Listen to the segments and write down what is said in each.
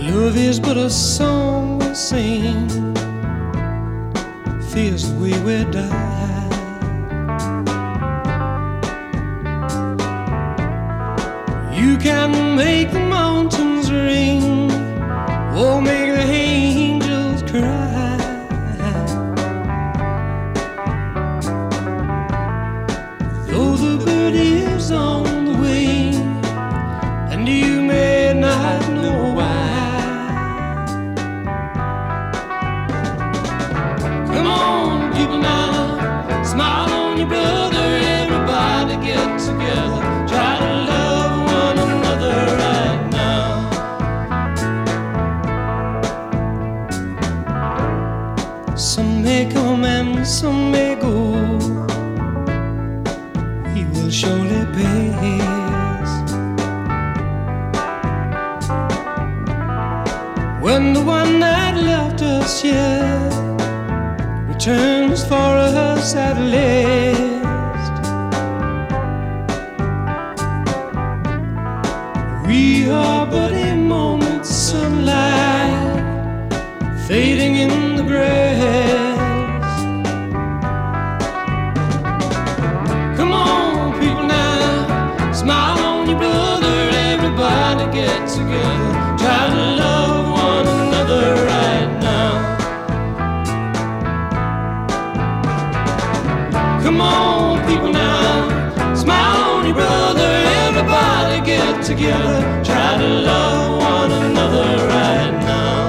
Love is but a song we sing, feels the way we die. You can make the mountains ring, or make the angels cry. Though the bird is on the wing, and you may not know why. Come on, people now, smile on your brother. Everybody get together, try to love one another right now. Some may come and some may go, we will surely pass. When the one that left us here returns for us at last, we are but a moment's sunlight fading in the grass. Come on, people now, smile on your brother. Everybody get together, try to love one another right now. Come on, people now, smile on your brother. Everybody get together, try to love one another right now.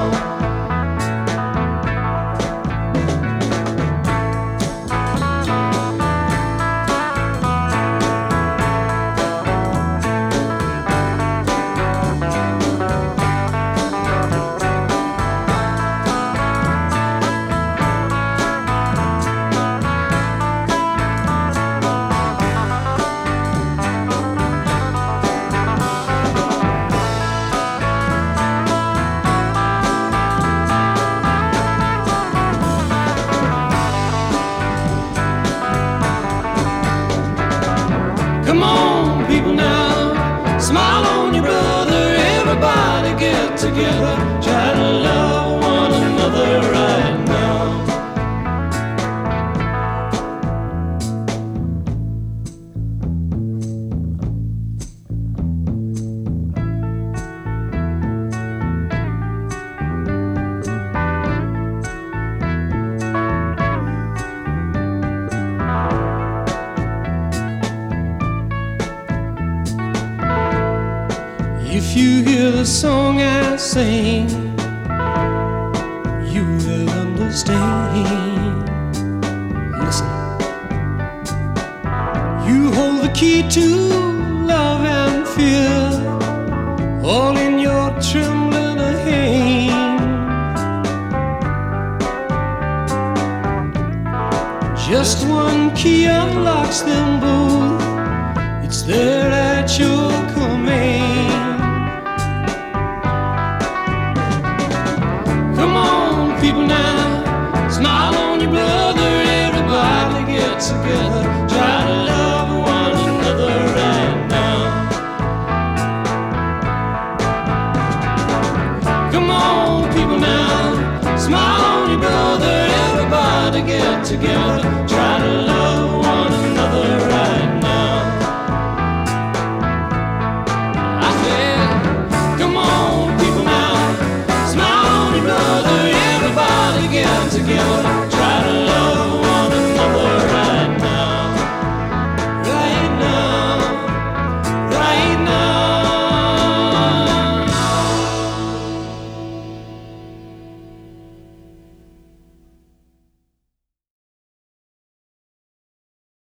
Come on, people now, smile on your brother. Everybody get together, try to love one another right now. If you hear the song I sing, you will understand. Listen, you hold the key to love and fear, all in your trembling hand. Just one key unlocks them both, it's there at your command. People now, smile on your brother. Everybody get together, try to love one another right now. Come on, people now, smile on your brother. Everybody get together, try to love one another right now. I said, come on, people now, smile on your brother. Everybody get together,